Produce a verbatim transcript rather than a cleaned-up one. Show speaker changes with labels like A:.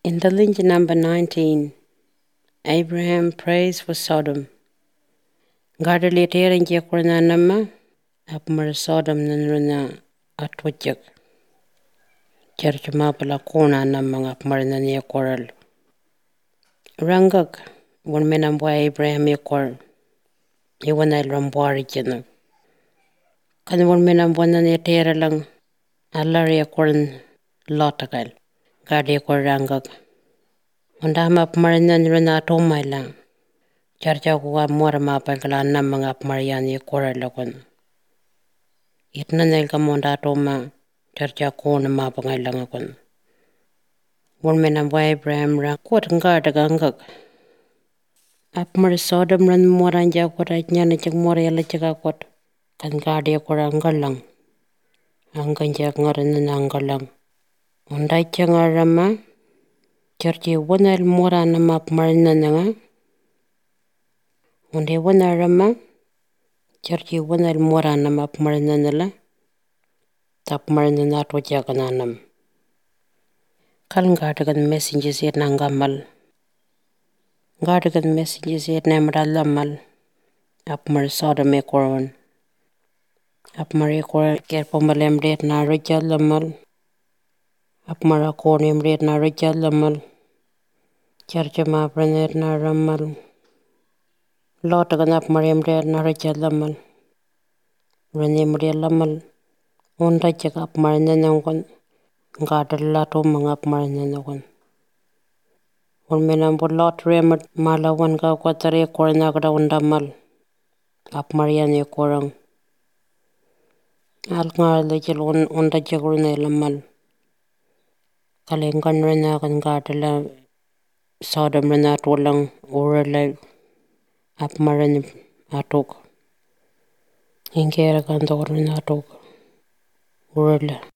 A: In the link number nineteen, Abraham prays for Sodom. Gadali tearing jekurna nama, apmar Sodom nanruna atwajak. Church mapala kona nama apmar nani koral. Rangak, one menambwa Abraham yakor, iwana rambwari jana. Kan one menambwa nani tearalang, allar yakoran lotakal. Gadi yakor rangak. Undama apmar nanruna atomaila. Charja kuwa mora mapa kala nama ngap mariani koral kon. Itna nel kamonda atoma charja kona mapa ngailanga kon. One menambwa Abraham ra kuat ngada gangak. Apmar Sodom ran moranja kota nyana cik mora yala cika kot. Kan gadi yakora ngalang. Angkanjak ngaran ngalang. Undai cangarama. Charji wanal mora nama apmar nananga. Unde wana rama, charji wana mora nama apmar nanala, tapmar nanatwa jagananam. Kal gadagan messages yet nangamal. Gadagan messages yet namralamal, apmar Sodom ekoron. Apmar ekor kerpomalem red na rajalamal. Apmar akonim red na rajalamal. Charja mapranet na ramal. Lotagan apmar emred na rajalamal. Ranim lamal. Unda cek apmar nanangon. Gadalato mga apmar nanangon. Un menambur lot remat malawan ka kwatare korna kada undamal. Apmar yan ekorang. Al ngar lejel un unda jagurne lamal. Kalengkan rena kan gadala Sodom rena tulang uralay apmaran atok. Ingkera kan torna atok urala.